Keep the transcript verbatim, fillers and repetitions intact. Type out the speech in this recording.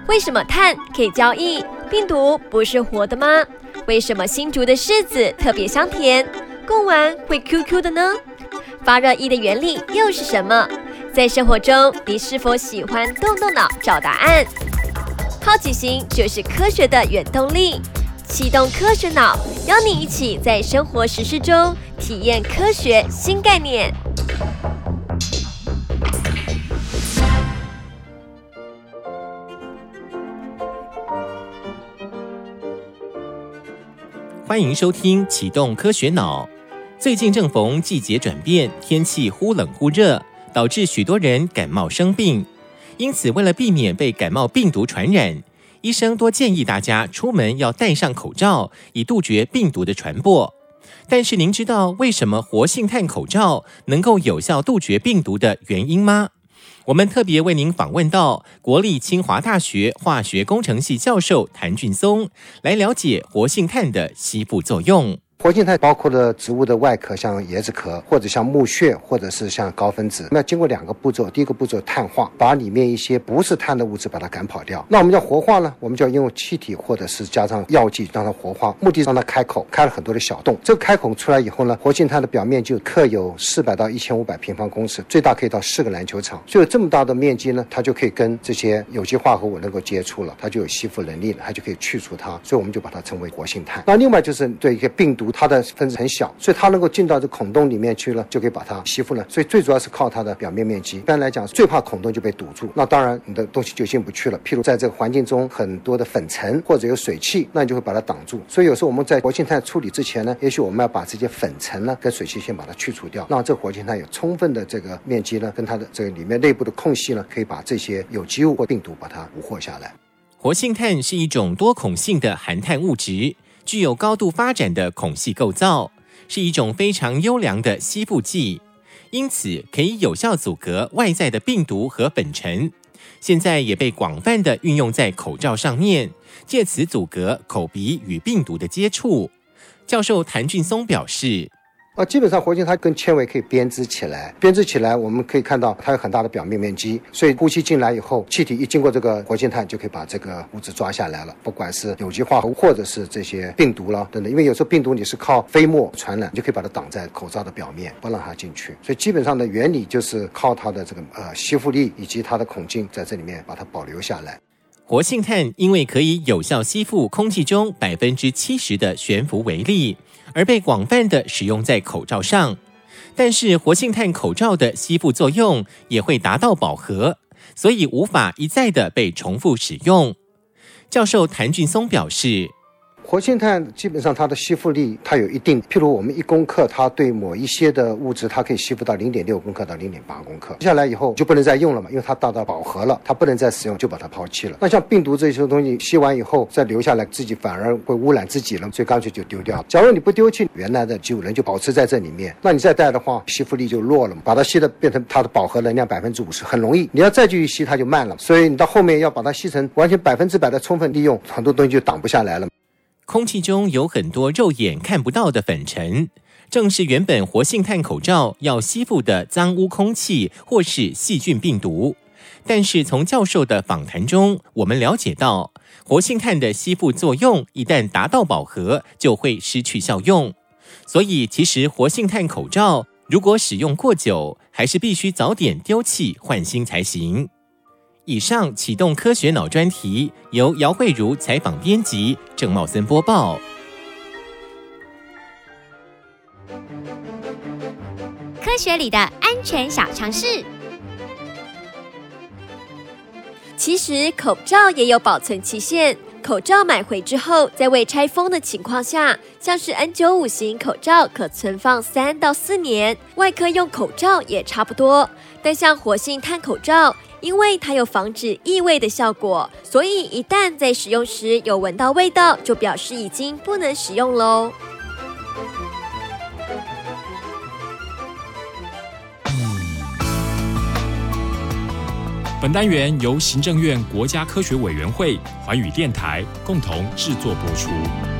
为什么碳可以交易，病毒不是活的吗？为什么新竹的柿子特别香甜，贡丸会 Q Q 的呢？发热衣的原理又是什么？在生活中，你是否喜欢动动脑找答案？好奇心就是科学的原动力，启动科学脑，邀你一起在生活实事中体验科学新概念。 欢迎收听启动科学脑。最近正逢季节转变，天气忽冷忽热，导致许多人感冒生病。因此，为了避免被感冒病毒传染，医生多建议大家出门要戴上口罩，以杜绝病毒的传播。但是您知道为什么活性炭口罩能够有效杜绝病毒的原因吗？我们特别为您访问到国立清华大学化学工程系教授谭俊松，来了解活性炭的吸附作用。 活性炭包括了植物的外壳，像椰子壳，或者像木屑，或者是像高分子。那经过两个步骤，第一个步骤碳化，把里面一些不是碳的物质把它赶跑掉。那我们叫活化呢，我们就要用气体或者是加上药剂让它活化，目的让它开口，开了很多的小洞。这个开孔出来以后呢，活性炭的表面就刻有四百到一千五百平方公尺，最大可以到四个篮球场。所以这么大的面积呢，它就可以跟这些有机化合物能够接触了，它就有吸附能力了，它就可以去除它。所以我们就把它称为活性炭。那另外就是对一个病毒，它的分子很小，所以它能够进到这孔洞里面去了，就可以把它吸附了。所以最主要是靠它的表面面积。一般来讲，最怕孔洞就被堵住，那当然你的东西就进不去了。譬如在这个环境中很多的粉尘或者有水汽，那你就会把它挡住。所以有时候我们在活性炭处理之前呢，也许我们要把这些粉尘呢跟水汽先把它去除掉，让这个活性炭有充分的这个面积呢，跟它的这个里面内部的空隙呢，可以把这些有机物或病毒把它捕获下来。 活性炭是一种多孔性的含碳物质，具有高度发展的孔隙构造，是一种非常优良的吸附剂，因此可以有效阻隔外在的病毒和粉尘。现在也被广泛的运用在口罩上面，借此阻隔口鼻与病毒的接触。教授谭俊松表示， 啊，基本上活性炭跟纤维可以编织起来，编织起来我们可以看到它有很大的表面面积，所以呼吸进来以后，气体一经过这个活性炭就可以把这个物质抓下来了，不管是有机化合物或者是这些病毒了等等。因为有时候病毒你是靠飞沫传染，你就可以把它挡在口罩的表面，不让它进去。所以基本上的原理就是靠它的这个呃吸附力以及它的孔径在这里面把它保留下来。 活性炭因为可以有效吸附空气中百分之七十的悬浮微粒，而被广泛的使用在口罩上。但是活性炭口罩的吸附作用也会达到饱和，所以无法一再的被重复使用。教授谭俊松表示， 活性炭基本上它的吸附力它有一定，譬如我们一公克，它对某一些的物质它可以吸附到 零点六公克到 零点八公克，接下来以后就不能再用了嘛，因为它达到饱和了，它不能再使用，就把它抛弃了。那像病毒这些东西吸完以后再留下来，自己反而会污染自己了，所以干脆就丢掉。假如你不丢弃，原来的基础能就保持在这里面，那你再带的话吸附力就弱了，把它吸的变成它的饱和能量 百分之五十， 很容易，你要再继续吸它就慢了，所以你到后面要把它吸成完全百分之百的充分利用，很多东西就挡不下来了。 空气中有很多肉眼看不到的粉尘，正是原本活性炭口罩要吸附的脏污空气或是细菌病毒。但是从教授的访谈中，我们了解到，活性炭的吸附作用一旦达到饱和，就会失去效用。所以其实活性炭口罩如果使用过久，还是必须早点丢弃换新才行。以上启动科学脑专题由姚慧茹采访编辑，郑茂森播报。 科学里的安全小常识。 其实口罩也有保存期限，口罩买回之后，在未拆封的情况下，像是 N 九十五 型口罩可存放三到四年，外科用口罩也差不多。但像活性炭口罩，因为它有防止异味的效果，所以一旦在使用时有闻到味道，就表示已经不能使用喽。 本单元由行政院国家科学委员会、环宇电台共同制作播出。